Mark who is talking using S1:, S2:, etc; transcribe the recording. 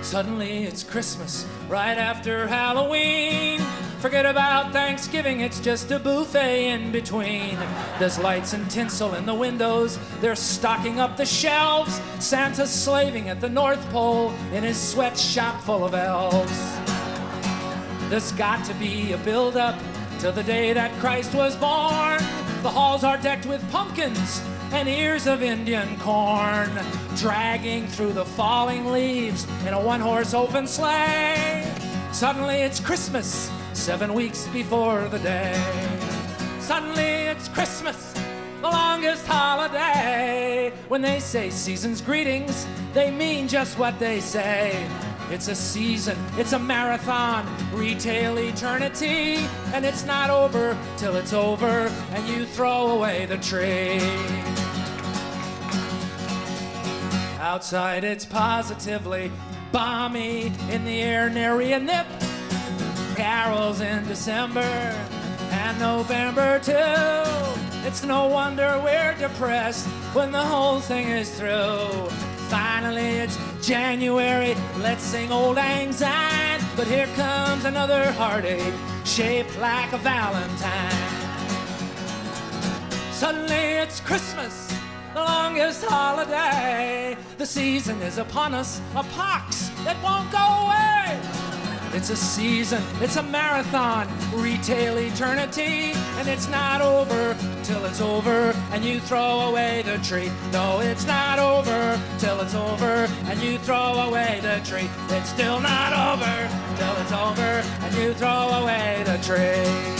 S1: Suddenly it's Christmas, right after Halloween. Forget about Thanksgiving, it's just a buffet in between. There's lights and tinsel in the windows, they're stocking up the shelves. Santa's slaving at the North Pole in his sweatshop full of elves. There's got to be a build-up to the day that Christ was born. The halls are decked with pumpkins and ears of Indian corn, dragging through the falling leaves in a one-horse open sleigh. Suddenly it's Christmas, 7 weeks before the day. Suddenly it's Christmas, the longest holiday. When they say season's greetings, they mean just what they say. It's a season, it's a marathon, retail eternity, and it's not over till it's over and you throw away the tree. Outside it's positively balmy, in the air nary a nip. Carols in December and November too. It's no wonder we're depressed when the whole thing is through. Finally it's January, let's sing Old Lang Syne. But here comes another heartache, shaped like a valentine. Suddenly it's Christmas, the longest holiday. The season is upon us, a pox that won't go away. It's a season, it's a marathon, retail eternity, and it's not over till it's over and you throw away the tree. No, it's not over till it's over and you throw away the tree. It's still not over till it's over and you throw away the tree.